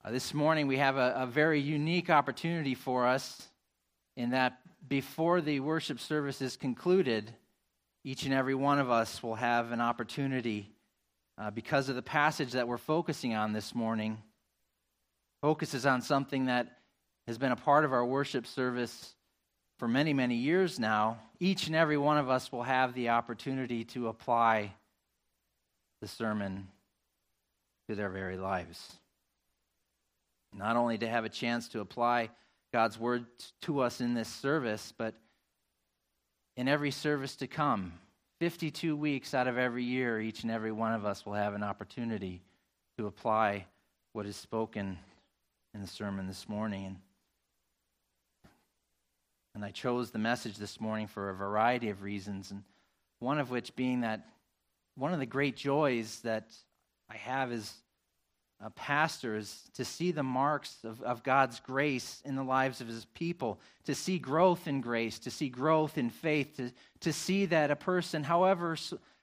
This morning we have a very unique opportunity for us in that before the worship service is concluded, each and every one of us will have an opportunity because of the passage that we're focusing on this morning. Focuses on something that has been a part of our worship service for many, many years now. Each and every one of us will have the opportunity to apply the sermon to their very lives. Not only to have a chance to apply God's word to us in this service, but in every service to come. 52 weeks out of every year, each and every one of us will have an opportunity to apply what is spoken in the sermon this morning. And I chose the message this morning for a variety of reasons, and one of which being that one of the great joys that I have as a pastor is to see the marks of God's grace in the lives of his people, to see growth in grace, to see growth in faith, to see that a person, however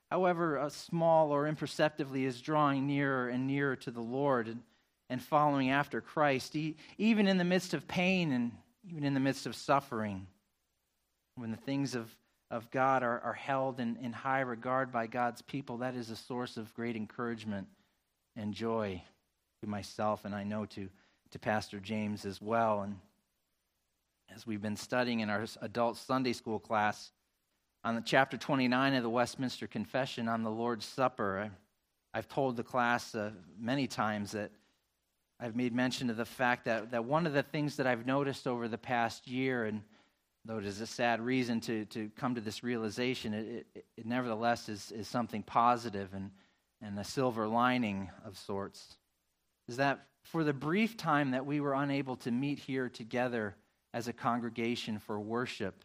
small or imperceptibly, is drawing nearer and nearer to the Lord and following after Christ, even in the midst of pain and even in the midst of suffering. When the things of God are held in high regard by God's people, that is a source of great encouragement and joy to myself, and I know to Pastor James as well. And as we've been studying in our adult Sunday school class on the chapter 29 of the Westminster Confession on the Lord's Supper, I've told the class many times that I've made mention of the fact that one of the things that I've noticed over the past year, and though it is a sad reason to come to this realization, it nevertheless is something positive and a silver lining of sorts, is that for the brief time that we were unable to meet here together as a congregation for worship,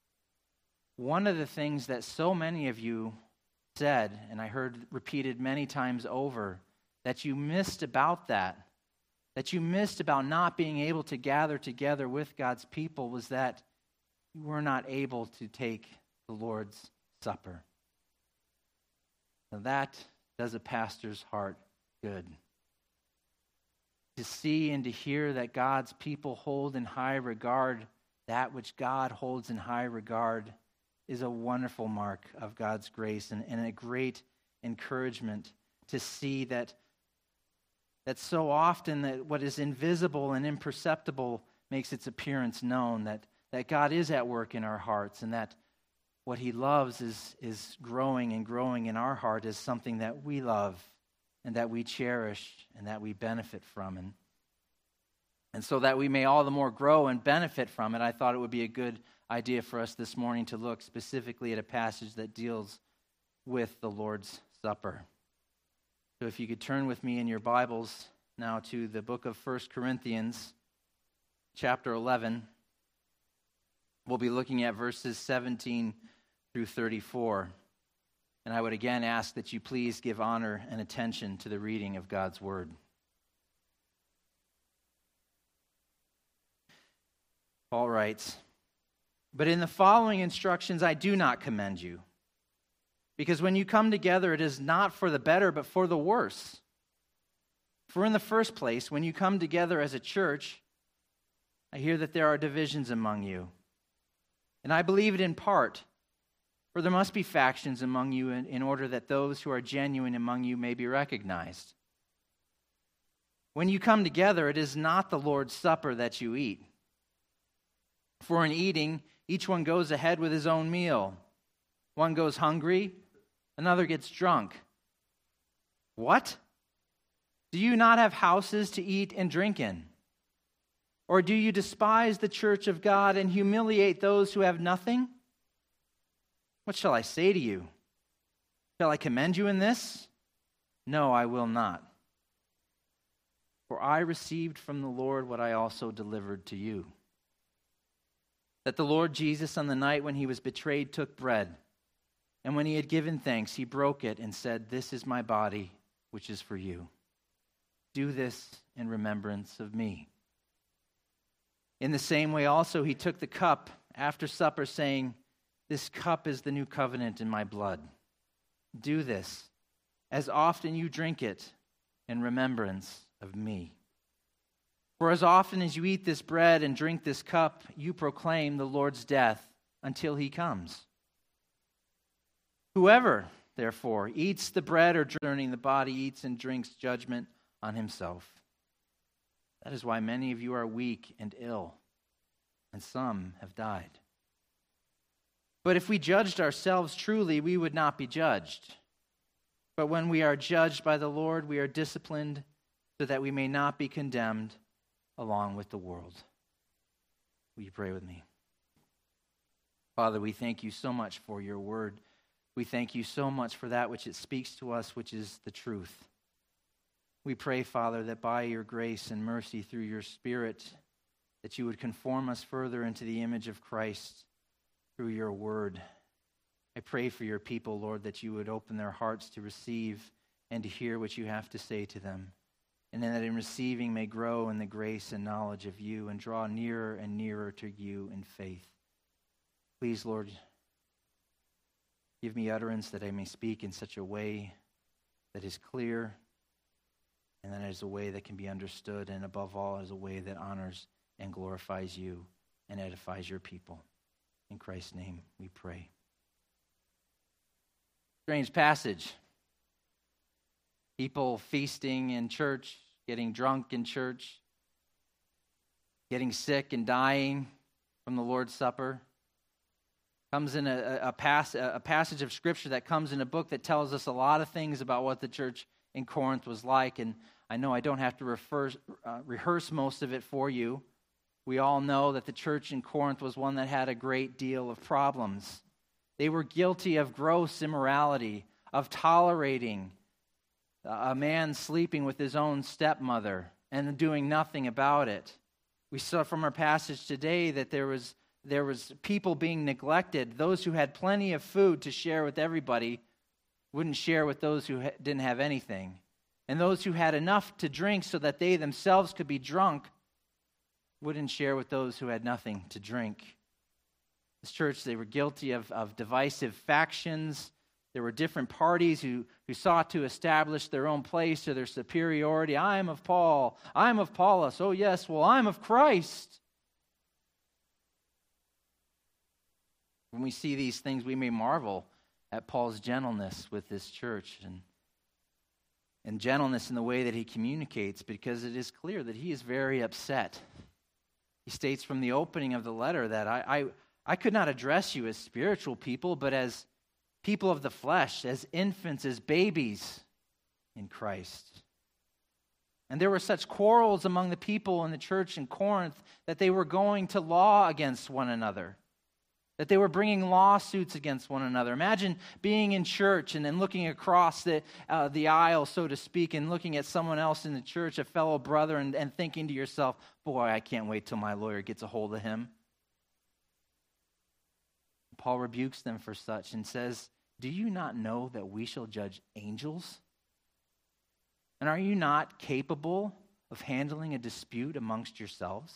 one of the things that so many of you said, and I heard repeated many times over, that you missed about that you missed about not being able to gather together with God's people, was that you were not able to take the Lord's Supper. Now that does a pastor's heart good. To see and to hear that God's people hold in high regard that which God holds in high regard is a wonderful mark of God's grace and a great encouragement to see that so often that what is invisible and imperceptible makes its appearance known, that God is at work in our hearts, and that what he loves is growing and growing in our heart is something that we love and that we cherish and that we benefit from. And so that we may all the more grow and benefit from it, I thought it would be a good idea for us this morning to look specifically at a passage that deals with the Lord's Supper. So if you could turn with me in your Bibles now to the book of 1 Corinthians, chapter 11. We'll be looking at verses 17 through 34. And I would again ask that you please give honor and attention to the reading of God's word. Paul writes, "But in the following instructions I do not commend you, because when you come together it is not for the better but for the worse. For in the first place, when you come together as a church, I hear that there are divisions among you. And I believe it in part, for there must be factions among you in order that those who are genuine among you may be recognized. When you come together, it is not the Lord's Supper that you eat. For in eating, each one goes ahead with his own meal. One goes hungry, another gets drunk. What? Do you not have houses to eat and drink in? Or do you despise the church of God and humiliate those who have nothing? What shall I say to you? Shall I commend you in this? No, I will not. For I received from the Lord what I also delivered to you. That the Lord Jesus, on the night when he was betrayed, took bread. And when he had given thanks, he broke it and said, 'This is my body, which is for you. Do this in remembrance of me.' In the same way also he took the cup after supper, saying, 'This cup is the new covenant in my blood. Do this as often you drink it in remembrance of me.' For as often as you eat this bread and drink this cup, you proclaim the Lord's death until he comes. Whoever, therefore, eats the bread or drinks the body, eats and drinks judgment on himself. That is why many of you are weak and ill, and some have died. But if we judged ourselves truly, we would not be judged. But when we are judged by the Lord, we are disciplined so that we may not be condemned along with the world. Will you pray with me? Father, we thank you so much for your word. We thank you so much for that which it speaks to us, which is the truth. We pray, Father, that by your grace and mercy through your Spirit, that you would conform us further into the image of Christ through your word. I pray for your people, Lord, that you would open their hearts to receive and to hear what you have to say to them, and that in receiving may grow in the grace and knowledge of you and draw nearer and nearer to you in faith. Please, Lord, give me utterance that I may speak in such a way that is clear, and that is a way that can be understood, and above all, is a way that honors and glorifies you and edifies your people. In Christ's name we pray. Strange passage. People feasting in church, getting drunk in church, getting sick and dying from the Lord's Supper. Comes in a passage of Scripture that comes in a book that tells us a lot of things about what the church in Corinth was like. And I know I don't have to rehearse most of it for you. We all know that the church in Corinth was one that had a great deal of problems. They were guilty of gross immorality, of tolerating a man sleeping with his own stepmother and doing nothing about it. We saw from our passage today that there was people being neglected. Those who had plenty of food to share with everybody wouldn't share with those who didn't have anything. And those who had enough to drink so that they themselves could be drunk wouldn't share with those who had nothing to drink. This church, they were guilty of divisive factions. There were different parties who sought to establish their own place or their superiority. I am of Paul. I am of Apollos. Oh yes, well, I'm of Christ. When we see these things, we may marvel at Paul's gentleness with this church and gentleness in the way that he communicates, because it is clear that he is very upset. He states from the opening of the letter that I could not address you as spiritual people, but as people of the flesh, as infants, as babies in Christ. And there were such quarrels among the people in the church in Corinth that they were going to law against one another, that they were bringing lawsuits against one another. Imagine being in church and then looking across the aisle, so to speak, and looking at someone else in the church, a fellow brother, and thinking to yourself, boy, I can't wait till my lawyer gets a hold of him. Paul rebukes them for such and says, do you not know that we shall judge angels? And are you not capable of handling a dispute amongst yourselves?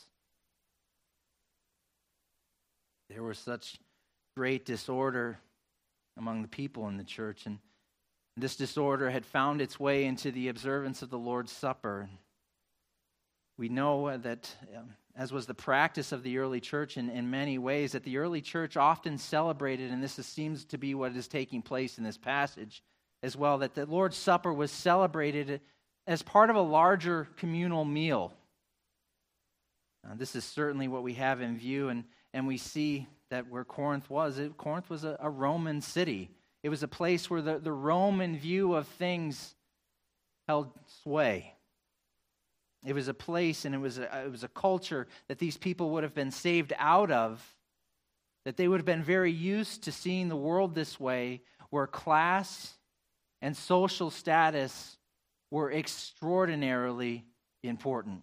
There was such great disorder among the people in the church, and this disorder had found its way into the observance of the Lord's Supper. We know that, as was the practice of the early church in many ways, that the early church often celebrated, and this seems to be what is taking place in this passage as well, that the Lord's Supper was celebrated as part of a larger communal meal. This is certainly what we have in view, and we see that where Corinth was a Roman city. It was a place where the Roman view of things held sway. It was a place and it was a culture that these people would have been saved out of, that they would have been very used to seeing the world this way, where class and social status were extraordinarily important.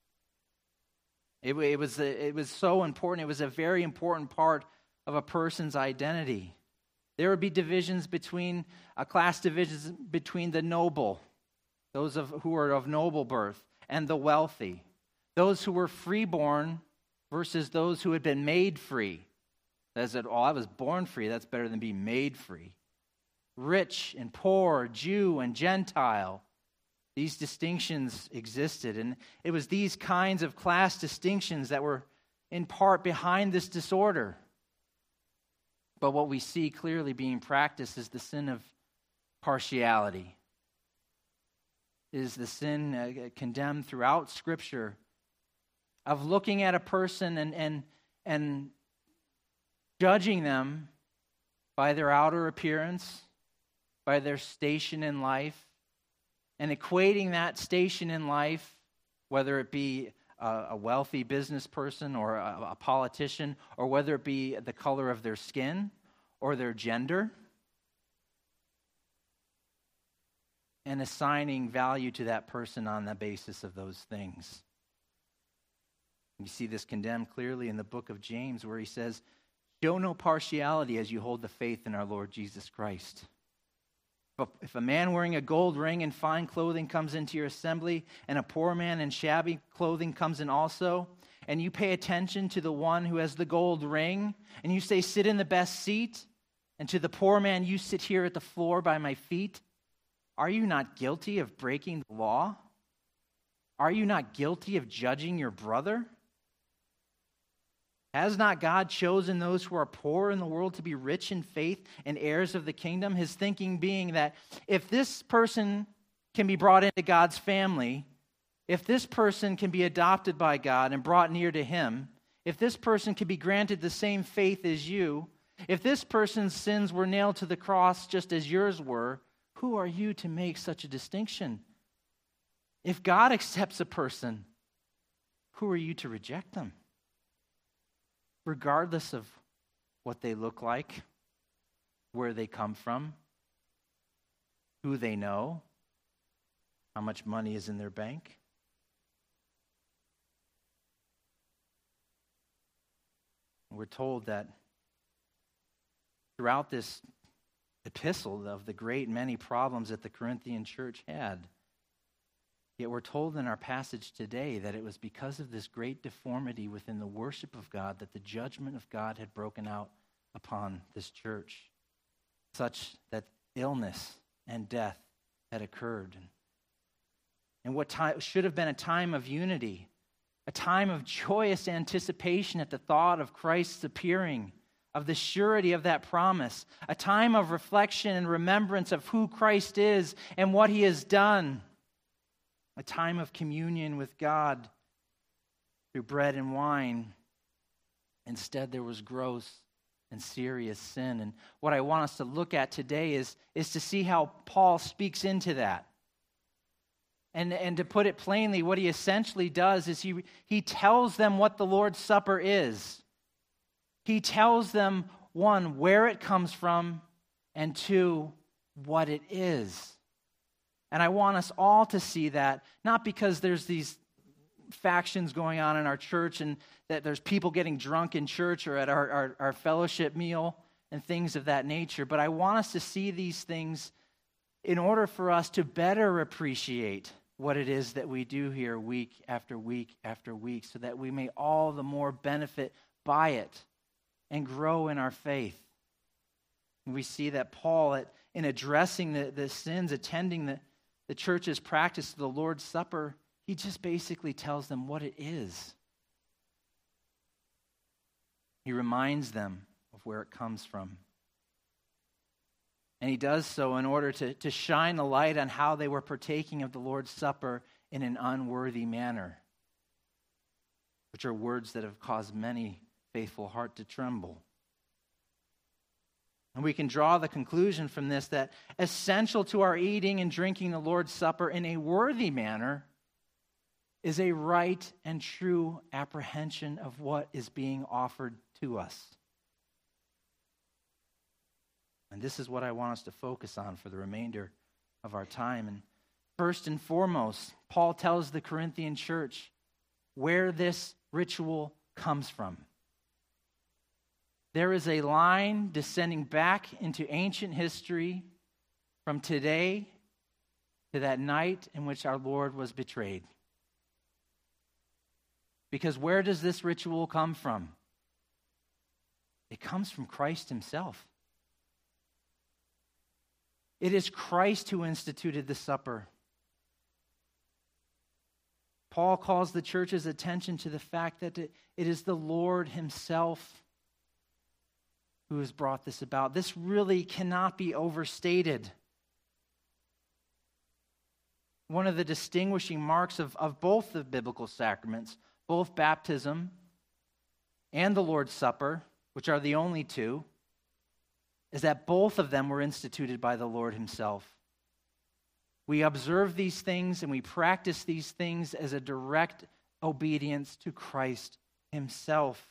It was so important. It was a very important part of a person's identity. There would be divisions between class divisions between the noble, those who were of noble birth, and the wealthy, those who were freeborn versus those who had been made free. They said, "Oh, I was born free. That's better than being made free." Rich and poor, Jew and Gentile. These distinctions existed, and it was these kinds of class distinctions that were in part behind this disorder. But what we see clearly being practiced is the sin of partiality. It is the sin condemned throughout Scripture of looking at a person and judging them by their outer appearance, by their station in life, and equating that station in life, whether it be a wealthy business person or a politician, or whether it be the color of their skin or their gender, and assigning value to that person on the basis of those things. You see this condemned clearly in the book of James, where he says, "Show no partiality as you hold the faith in our Lord Jesus Christ. But if a man wearing a gold ring and fine clothing comes into your assembly, and a poor man in shabby clothing comes in also, and you pay attention to the one who has the gold ring, and you say, 'Sit in the best seat,' and to the poor man, 'You sit here at the floor by my feet,' are you not guilty of breaking the law? Are you not guilty of judging your brother? Has not God chosen those who are poor in the world to be rich in faith and heirs of the kingdom?" His thinking being that if this person can be brought into God's family, if this person can be adopted by God and brought near to Him, if this person can be granted the same faith as you, if this person's sins were nailed to the cross just as yours were, who are you to make such a distinction? If God accepts a person, who are you to reject them? Regardless of what they look like, where they come from, who they know, how much money is in their bank. We're told that throughout this epistle of the great many problems that the Corinthian church had, yet we're told in our passage today that it was because of this great deformity within the worship of God that the judgment of God had broken out upon this church, such that illness and death had occurred. And what should have been a time of unity, a time of joyous anticipation at the thought of Christ's appearing, of the surety of that promise, a time of reflection and remembrance of who Christ is and what He has done, a time of communion with God through bread and wine. Instead, there was gross and serious sin. And what I want us to look at today is to see how Paul speaks into that. And to put it plainly, what he essentially does is he tells them what the Lord's Supper is. He tells them, one, where it comes from, and two, what it is. And I want us all to see that, not because there's these factions going on in our church and that there's people getting drunk in church or at our fellowship meal and things of that nature, but I want us to see these things in order for us to better appreciate what it is that we do here week after week after week, so that we may all the more benefit by it and grow in our faith. And we see that Paul, in addressing the sins attending the church's practice of the Lord's Supper, he just basically tells them what it is. He reminds them of where it comes from. And he does so in order to shine a light on how they were partaking of the Lord's Supper in an unworthy manner, which are words that have caused many faithful heart to tremble. And we can draw the conclusion from this that essential to our eating and drinking the Lord's Supper in a worthy manner is a right and true apprehension of what is being offered to us. And this is what I want us to focus on for the remainder of our time. And first and foremost, Paul tells the Corinthian church where this ritual comes from. There is a line descending back into ancient history from today to that night in which our Lord was betrayed. Because where does this ritual come from? It comes from Christ Himself. It is Christ who instituted the supper. Paul calls the church's attention to the fact that it is the Lord himself who has brought this about. This really cannot be overstated. One of the distinguishing marks of both the biblical sacraments, both baptism and the Lord's Supper, which are the only two, is that both of them were instituted by the Lord himself. We observe these things and we practice these things as a direct obedience to Christ himself.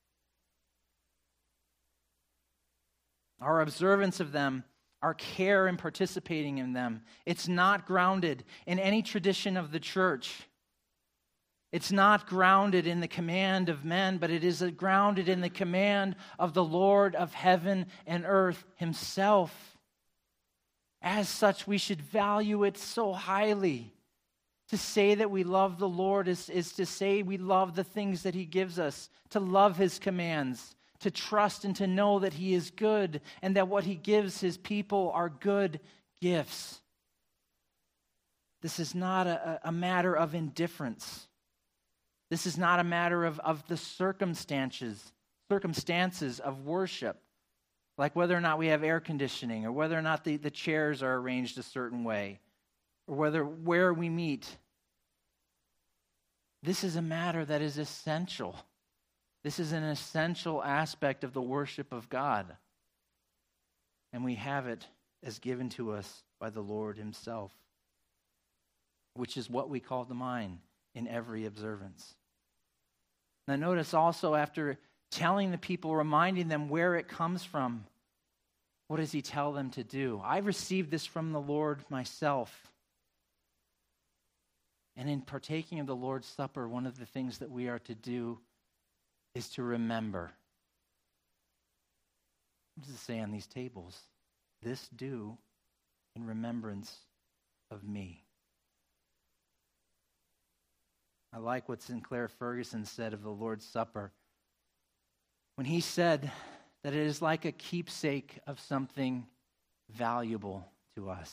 Our observance of them, our care in participating in them, it's not grounded in any tradition of the church. It's not grounded in the command of men, but it is grounded in the command of the Lord of heaven and earth himself. As such, we should value it so highly. To say that we love the Lord is to say we love the things that he gives us, to love his commands, to trust and to know that he is good and that what he gives his people are good gifts. This is not a matter of indifference. This is not a matter of the circumstances of worship, like whether or not we have air conditioning or whether or not the chairs are arranged a certain way or where we meet. This is a matter that is essential. This is an essential aspect of the worship of God. And we have it as given to us by the Lord himself, which is what we call to mind in every observance. Now notice also, after telling the people, reminding them where it comes from, what does he tell them to do? I received this from the Lord myself. And in partaking of the Lord's Supper, one of the things that we are to do is to remember. What does it say on these tables? This do in remembrance of me. I like what Sinclair Ferguson said of the Lord's Supper when he said that it is like a keepsake of something valuable to us.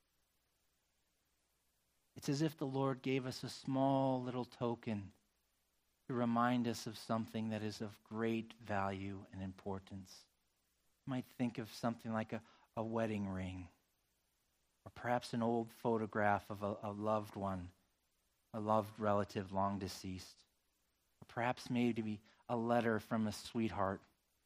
It's as if the Lord gave us a small little token to remind us of something that is of great value and importance. You might think of something like a wedding ring, or perhaps an old photograph of a loved one, a loved relative long deceased, or perhaps maybe a letter from a sweetheart.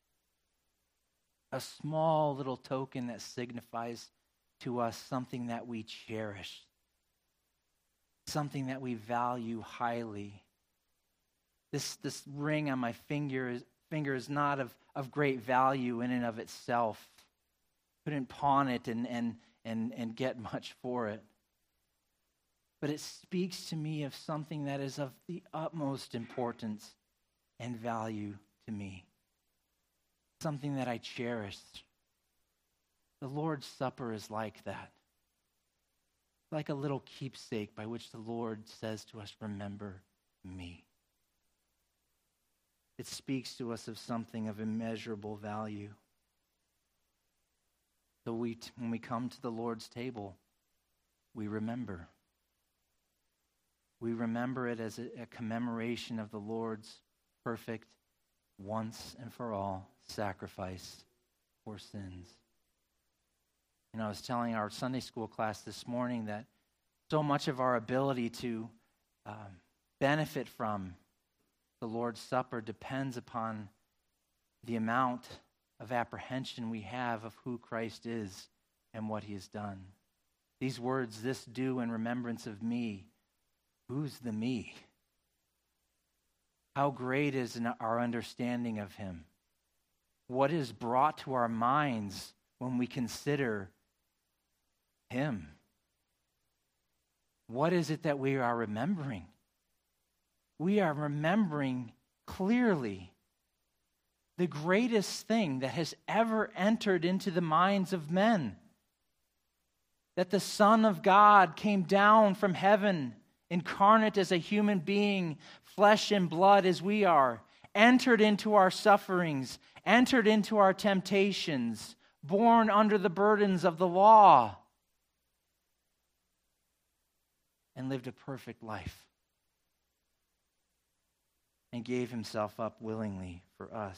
A small little token that signifies to us something that we cherish, something that we value highly. This ring on my finger is not of great value in and of itself. Couldn't pawn it and get much for it. But it speaks to me of something that is of the utmost importance and value to me. Something that I cherish. The Lord's Supper is like that. Like a little keepsake by which the Lord says to us, remember me. It speaks to us of something of immeasurable value. So when we come to the Lord's table, we remember. We remember it as a commemoration of the Lord's perfect, once and for all, sacrifice for sins. You know, I was telling our Sunday school class this morning that so much of our ability to benefit from the Lord's Supper depends upon the amount of apprehension we have of who Christ is and what he has done. These words, this do in remembrance of me. Who's the me? How great is our understanding of him? What is brought to our minds when we consider him? What is it that we are remembering? We are remembering clearly the greatest thing that has ever entered into the minds of men. That the Son of God came down from heaven, incarnate as a human being, flesh and blood as we are, entered into our sufferings, entered into our temptations, born under the burdens of the law, and lived a perfect life. and gave himself up willingly for us.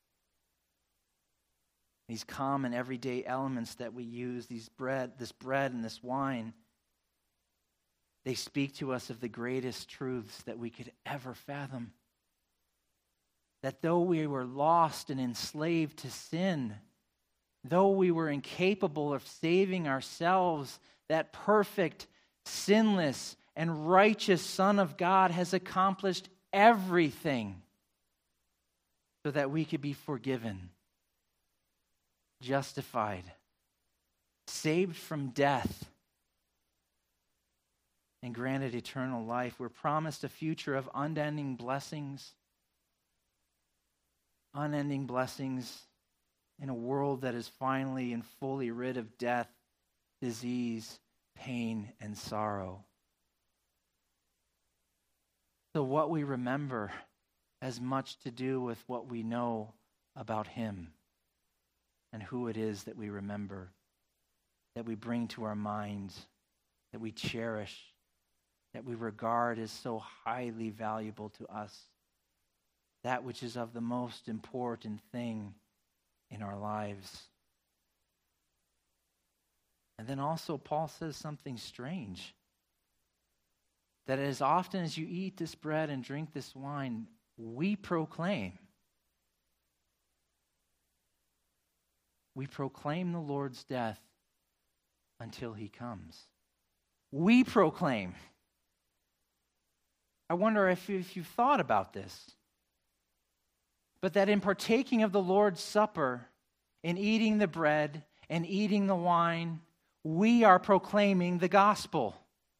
These common everyday elements that we use, this bread and this wine, they speak to us of the greatest truths that we could ever fathom. That though we were lost and enslaved to sin, though we were incapable of saving ourselves, that perfect, sinless, and righteous Son of God has accomplished everything so that we could be forgiven, justified, saved from death, and granted eternal life. We're promised a future of unending blessings in a world that is finally and fully rid of death, disease, pain, and sorrow. So what we remember has much to do with what we know about him and who it is that we remember, that we bring to our minds, that we cherish, that we regard as so highly valuable to us, that which is of the most important thing in our lives. And then also Paul says something strange, that as often as you eat this bread and drink this wine, we proclaim the Lord's death until he comes. We proclaim. I wonder if you've thought about this. But that in partaking of the Lord's Supper, in eating the bread and eating the wine, we are proclaiming the gospel.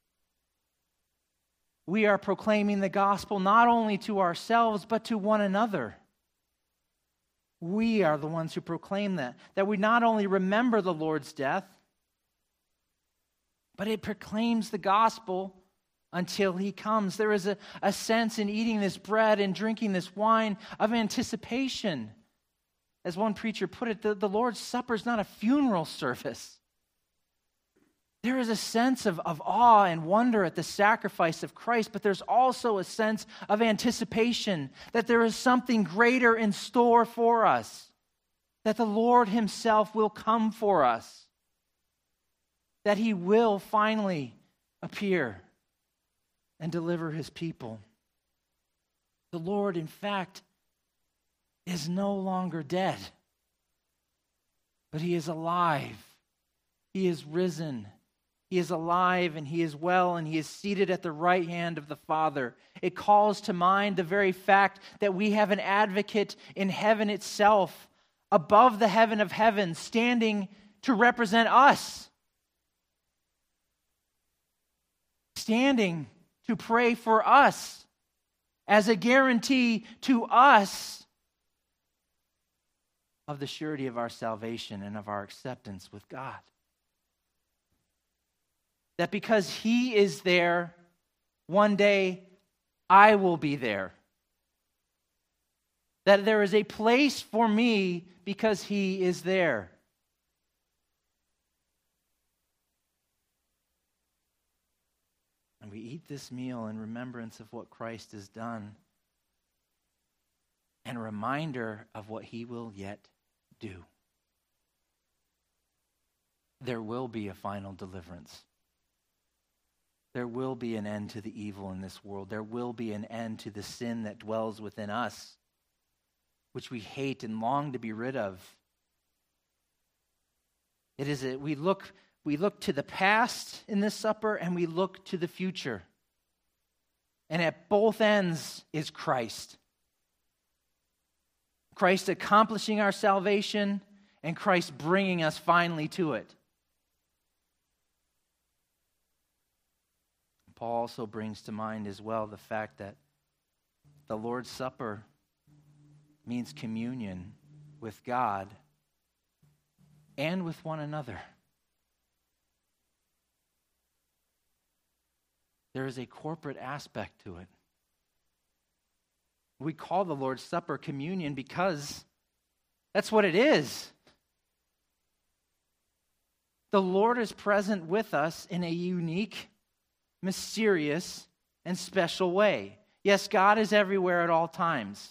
We are proclaiming the gospel not only to ourselves, but to one another. We are the ones who proclaim that we not only remember the Lord's death, but it proclaims the gospel until he comes. There is a sense in eating this bread and drinking this wine of anticipation. As one preacher put it, the Lord's Supper is not a funeral service. There is a sense of awe and wonder at the sacrifice of Christ, but there's also a sense of anticipation that there is something greater in store for us, that the Lord himself will come for us, that he will finally appear and deliver his people. The Lord, in fact, is no longer dead, but he is alive. He is risen. He is alive and he is well and he is seated at the right hand of the Father. It calls to mind the very fact that we have an advocate in heaven itself, above the heaven of heavens, standing to represent us, standing to pray for us as a guarantee to us of the surety of our salvation and of our acceptance with God. That because he is there, one day I will be there. That there is a place for me because he is there. And we eat this meal in remembrance of what Christ has done and a reminder of what he will yet do. There will be a final deliverance. There will be an end to the evil in this world. There will be an end to the sin that dwells within us, which we hate and long to be rid of. It is we look to the past in this supper and we look to the future. And at both ends is Christ. Christ accomplishing our salvation and Christ bringing us finally to it. Paul also brings to mind as well the fact that the Lord's Supper means communion with God and with one another. There is a corporate aspect to it. We call the Lord's Supper communion because that's what it is. The Lord is present with us in a unique, mysterious, and special way. Yes, God is everywhere at all times.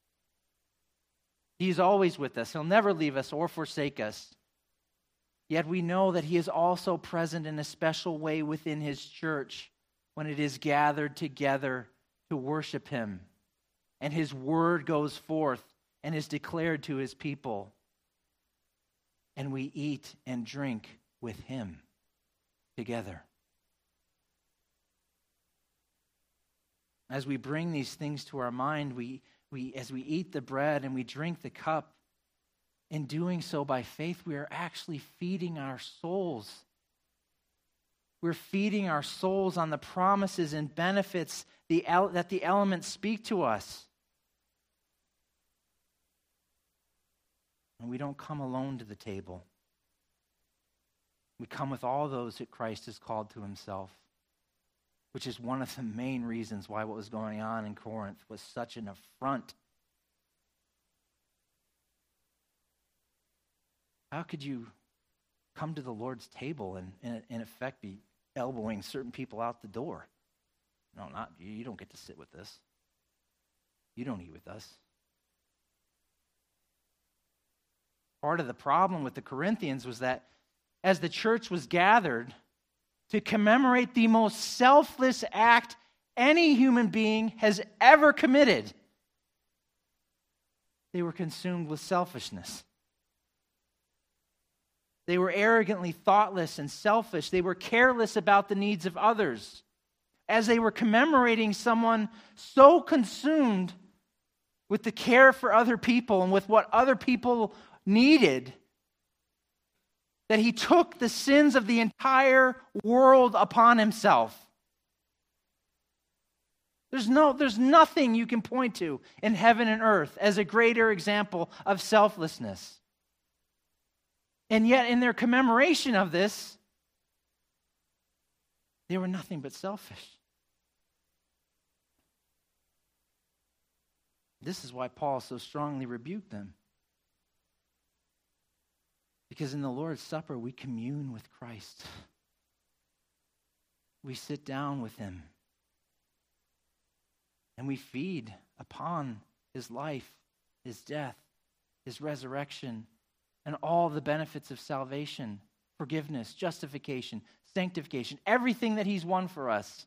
He's always with us. He'll never leave us or forsake us. Yet we know that he is also present in a special way within his church when it is gathered together to worship him. And his word goes forth and is declared to his people. And we eat and drink with him together. As we bring these things to our mind, as we eat the bread and we drink the cup, in doing so by faith, we are actually feeding our souls. We're feeding our souls on the promises and benefits that the elements speak to us. And we don't come alone to the table. We come with all those that Christ has called to himself, which is one of the main reasons why what was going on in Corinth was such an affront. How could you come to the Lord's table and in effect be elbowing certain people out the door? No, not you. You don't get to sit with us. You don't eat with us. Part of the problem with the Corinthians was that as the church was gathered to commemorate the most selfless act any human being has ever committed, they were consumed with selfishness. They were arrogantly thoughtless and selfish. They were careless about the needs of others. As they were commemorating someone so consumed with the care for other people and with what other people needed, that he took the sins of the entire world upon himself. There's nothing you can point to in heaven and earth as a greater example of selflessness. And yet in their commemoration of this, they were nothing but selfish. This is why Paul so strongly rebuked them. Because in the Lord's Supper, we commune with Christ. We sit down with him. And we feed upon his life, his death, his resurrection, and all the benefits of salvation, forgiveness, justification, sanctification, everything that he's won for us,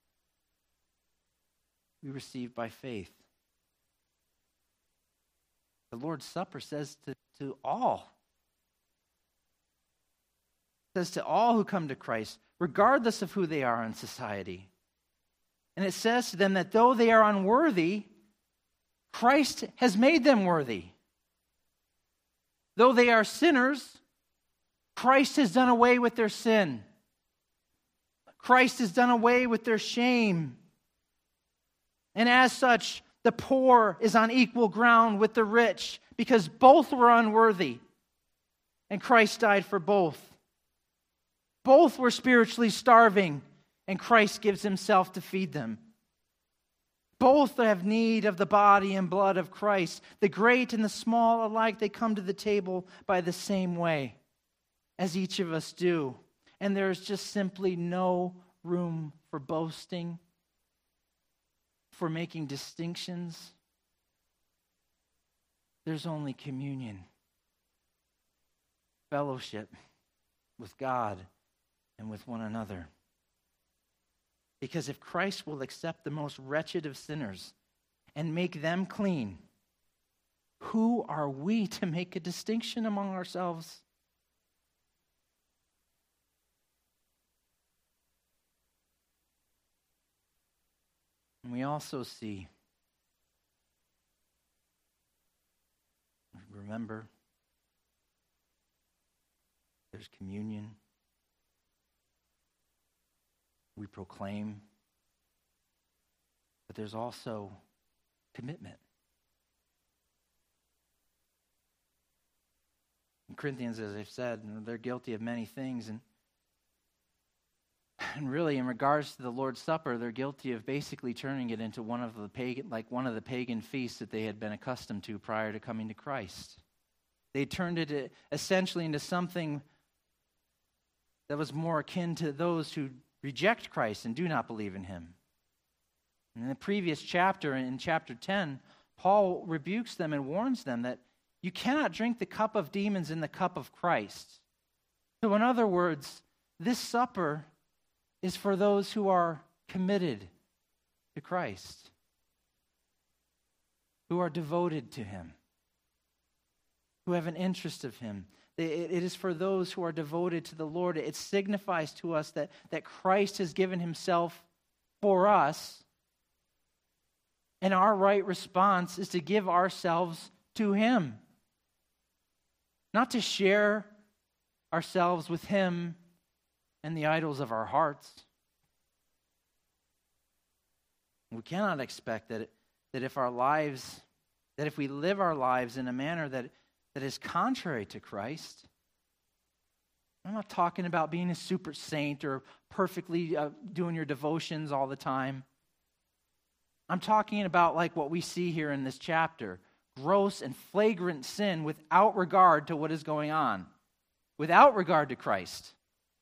we receive by faith. The Lord's Supper says to all, says to all who come to Christ, regardless of who they are in society. And it says to them that though they are unworthy, Christ has made them worthy. Though they are sinners, Christ has done away with their sin. Christ has done away with their shame. And as such, the poor is on equal ground with the rich because both were unworthy. And Christ died for both. Both were spiritually starving, and Christ gives himself to feed them. Both have need of the body and blood of Christ. The great and the small alike, they come to the table by the same way as each of us do. And there is just simply no room for boasting, for making distinctions. There's only communion, fellowship with God and with one another. Because if Christ will accept the most wretched of sinners and make them clean, who are we to make a distinction among ourselves? And we also see, remember, there's communion. We proclaim, but there's also commitment. In Corinthians, as I've said, they're guilty of many things, and really, in regards to the Lord's Supper, they're guilty of basically turning it into one of the pagan feasts that they had been accustomed to prior to coming to Christ. They turned it essentially into something that was more akin to those who reject Christ and do not believe in him. In the previous chapter, in chapter 10, Paul rebukes them and warns them that you cannot drink the cup of demons in the cup of Christ. So in other words, this supper is for those who are committed to Christ, who are devoted to him, who have an interest of him. It is for those who are devoted to the Lord. It signifies to us that Christ has given himself for us, and our right response is to give ourselves to him, not to share ourselves with him and the idols of our hearts. We cannot expect that if we live our lives in a manner that is contrary to Christ. I'm not talking about being a super saint or perfectly doing your devotions all the time. I'm talking about like what we see here in this chapter, gross and flagrant sin without regard to what is going on, without regard to Christ,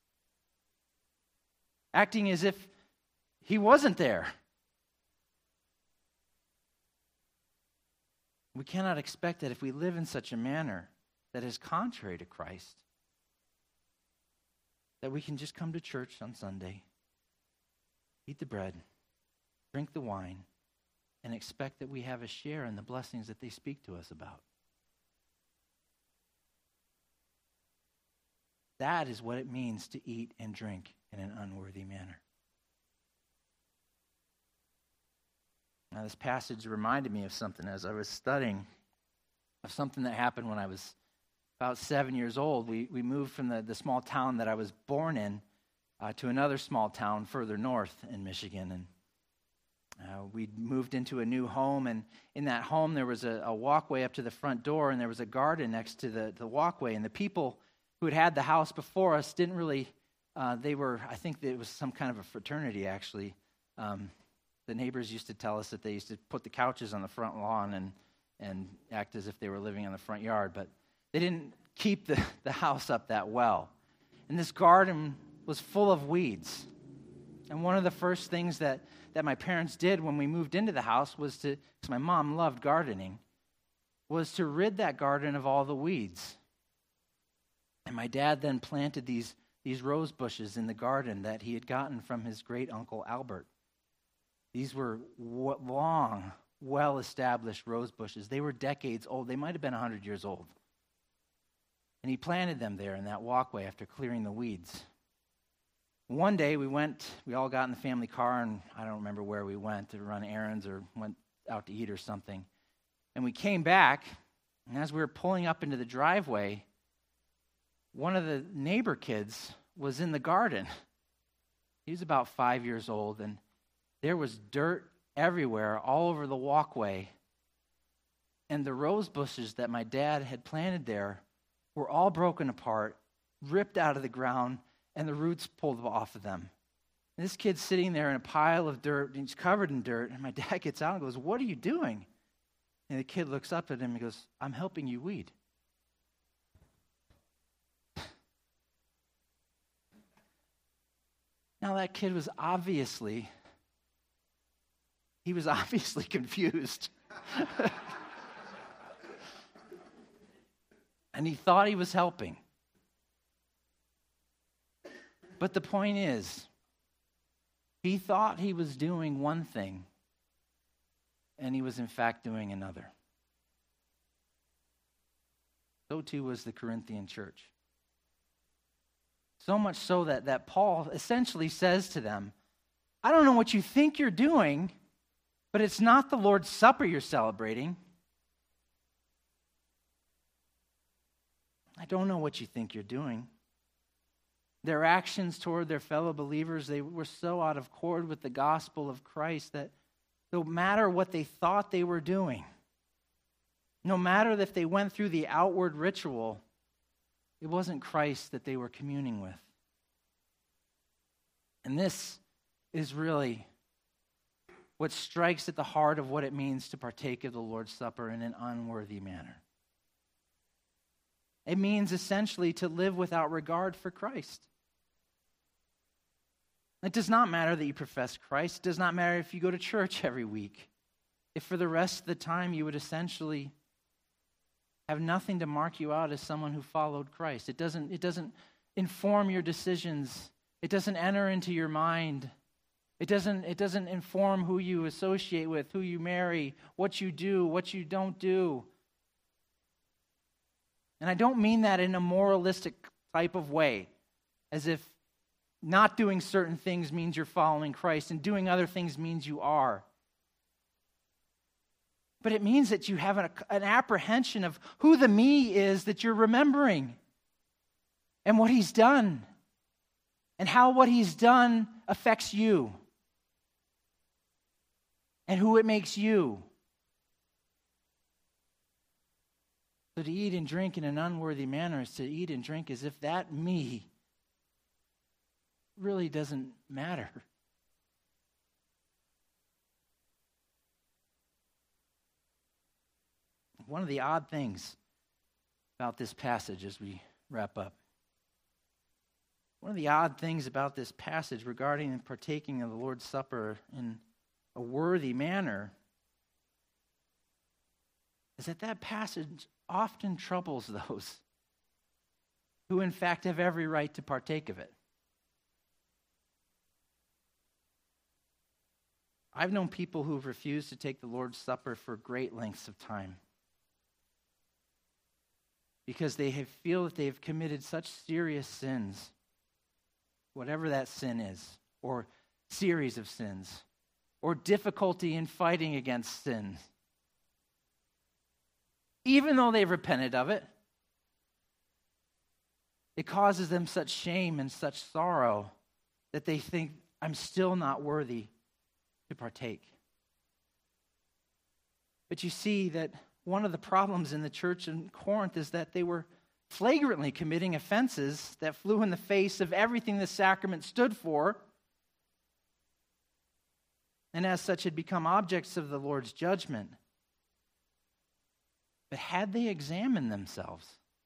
acting as if he wasn't there. We cannot expect that if we live in such a manner that is contrary to Christ, that we can just come to church on Sunday, eat the bread, drink the wine, and expect that we have a share in the blessings that they speak to us about. That is what it means to eat and drink in an unworthy manner. Now, this passage reminded me of something as I was studying, of something that happened when I was about 7 years old. We moved from the small town that I was born in to another small town further north in Michigan. And we moved into a new home, and in that home there was a walkway up to the front door, and there was a garden next to the walkway. And the people who had the house before us didn't really, I think it was some kind of a fraternity actually. The neighbors used to tell us that they used to put the couches on the front lawn and act as if they were living in the front yard, but they didn't keep the house up that well. And this garden was full of weeds. And one of the first things that my parents did when we moved into the house was to, because my mom loved gardening, was to rid that garden of all the weeds. And my dad then planted these rose bushes in the garden that he had gotten from his great uncle Albert. These were long, well-established rose bushes. They were decades old. They might have been 100 years old. And he planted them there in that walkway after clearing the weeds. One day we all got in the family car, and I don't remember where we went to run errands or went out to eat or something. And we came back, and as we were pulling up into the driveway, one of the neighbor kids was in the garden. He was about 5 years old, and there was dirt everywhere, all over the walkway. And the rose bushes that my dad had planted there were all broken apart, ripped out of the ground, and the roots pulled off of them. And this kid's sitting there in a pile of dirt, and he's covered in dirt, and my dad gets out and goes, "What are you doing?" And the kid looks up at him and goes, "I'm helping you weed." Now that kid was obviously confused. And he thought he was helping. But the point is, he thought he was doing one thing, and he was in fact doing another. So too was the Corinthian church. So much so that Paul essentially says to them, I don't know what you think you're doing, but it's not the Lord's Supper you're celebrating. I don't know what you think you're doing. Their actions toward their fellow believers, they were so out of accord with the gospel of Christ that no matter what they thought they were doing, no matter if they went through the outward ritual, it wasn't Christ that they were communing with. And this is really what strikes at the heart of what it means to partake of the Lord's Supper in an unworthy manner. It means essentially to live without regard for Christ. It does not matter that you profess Christ. It does not matter if you go to church every week. If for the rest of the time you would essentially have nothing to mark you out as someone who followed Christ. It doesn't inform your decisions. It doesn't enter into your mind. It doesn't inform who you associate with, who you marry, what you do, what you don't do. And I don't mean that in a moralistic type of way, as if not doing certain things means you're following Christ and doing other things means you are. But it means that you have an apprehension of who the me is that you're remembering and what he's done and how what he's done affects you and who it makes you. So to eat and drink in an unworthy manner is to eat and drink as if that me really doesn't matter. One of the odd things about this passage as we wrap up, one of the odd things about this passage regarding and partaking of the Lord's Supper in a worthy manner is that passage often troubles those who in fact have every right to partake of it. I've known people who have refused to take the Lord's Supper for great lengths of time because they feel that they've committed such serious sins, whatever that sin is, or series of sins, or difficulty in fighting against sin. Even though they've repented of it, it causes them such shame and such sorrow that they think, I'm still not worthy to partake. But you see that one of the problems in the church in Corinth is that they were flagrantly committing offenses that flew in the face of everything the sacrament stood for, and as such had become objects of the Lord's judgment. But had they examined themselves,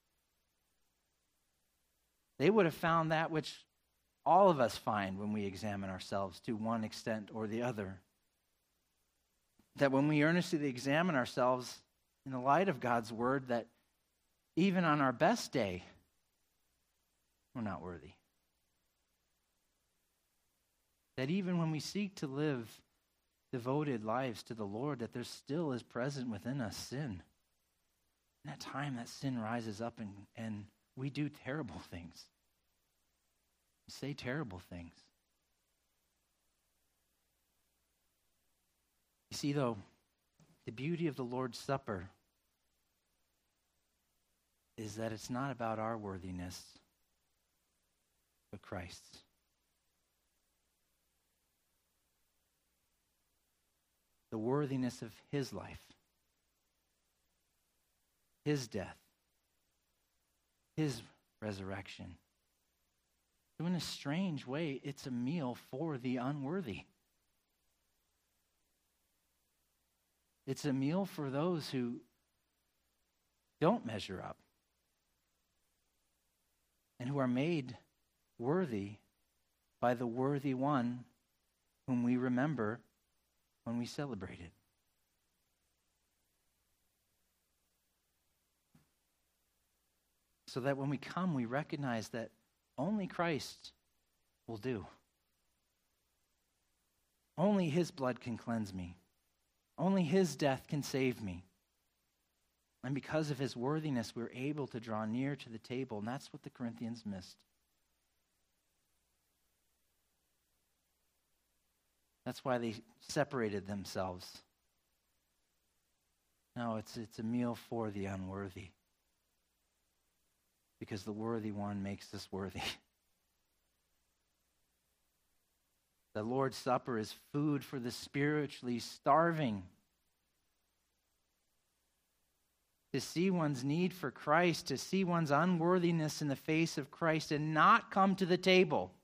they would have found that which all of us find when we examine ourselves to one extent or the other. That when we earnestly examine ourselves in the light of God's word, that even on our best day, we're not worthy. That even when we seek to live devoted lives to the Lord, that there still is present within us sin. And at time that sin rises up and we do terrible things. We say terrible things. You see, though, the beauty of the Lord's Supper is that it's not about our worthiness, but Christ's. The worthiness of his life, his death, his resurrection. So in a strange way, it's a meal for the unworthy. It's a meal for those who don't measure up and who are made worthy by the worthy one whom we remember when we celebrate it. So that when we come, we recognize that only Christ will do. Only his blood can cleanse me. Only his death can save me. And because of his worthiness, we're able to draw near to the table. And that's what the Corinthians missed. That's why they separated themselves. No, it's a meal for the unworthy. Because the worthy one makes us worthy. The Lord's Supper is food for the spiritually starving. To see one's need for Christ, to see one's unworthiness in the face of Christ and not come to the table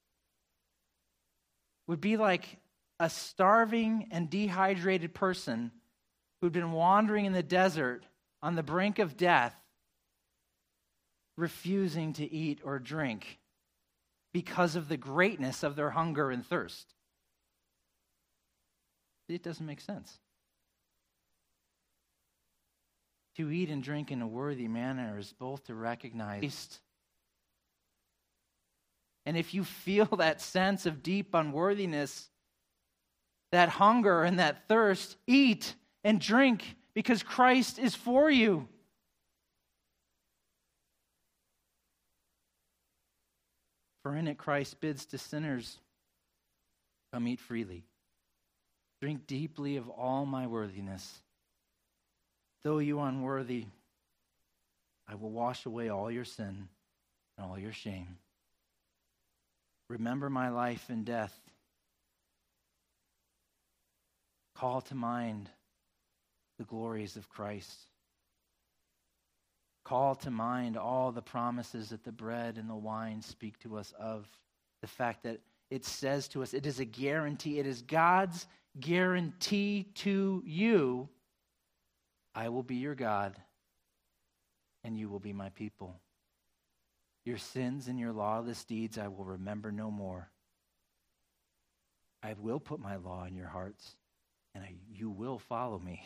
would be like a starving and dehydrated person who'd been wandering in the desert on the brink of death, refusing to eat or drink because of the greatness of their hunger and thirst. It doesn't make sense. To eat and drink in a worthy manner is both to recognize. And if you feel that sense of deep unworthiness, that hunger and that thirst, eat and drink because Christ is for you. For in it Christ bids to sinners, come eat freely. Drink deeply of all my worthiness. Though you unworthy, I will wash away all your sin and all your shame. Remember my life and death. Call to mind the glories of Christ. Call to mind all the promises that the bread and the wine speak to us of. The fact that it says to us, it is a guarantee. It is God's guarantee to you. I will be your God, and you will be my people. Your sins and your lawless deeds I will remember no more. I will put my law in your hearts, and you will follow me.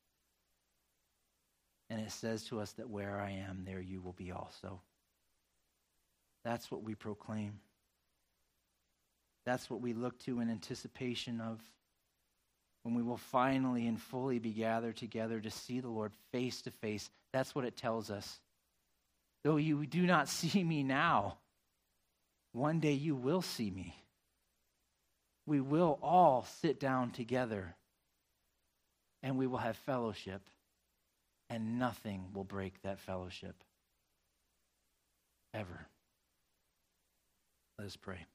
And it says to us that where I am, there you will be also. That's what we proclaim. That's what we look to in anticipation of when we will finally and fully be gathered together to see the Lord face to face. That's what it tells us. Though you do not see me now, one day you will see me. We will all sit down together and we will have fellowship, and nothing will break that fellowship. Ever. Let us pray.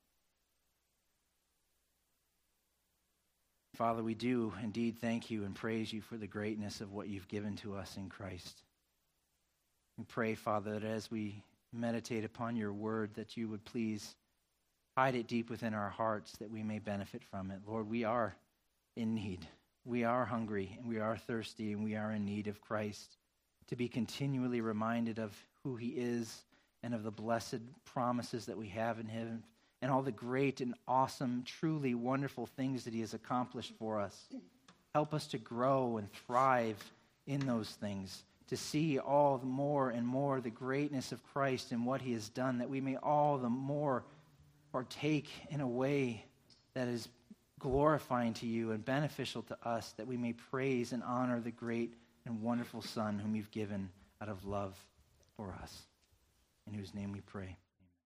Father, we do indeed thank you and praise you for the greatness of what you've given to us in Christ. We pray, Father, that as we meditate upon your word, that you would please hide it deep within our hearts that we may benefit from it. Lord, we are in need. We are hungry, and we are thirsty, and we are in need of Christ, to be continually reminded of who he is and of the blessed promises that we have in him, and all the great and awesome, truly wonderful things that he has accomplished for us. Help us to grow and thrive in those things, to see all the more and more the greatness of Christ and what he has done, that we may all the more partake in a way that is glorifying to you and beneficial to us, that we may praise and honor the great and wonderful Son whom you've given out of love for us, in whose name we pray.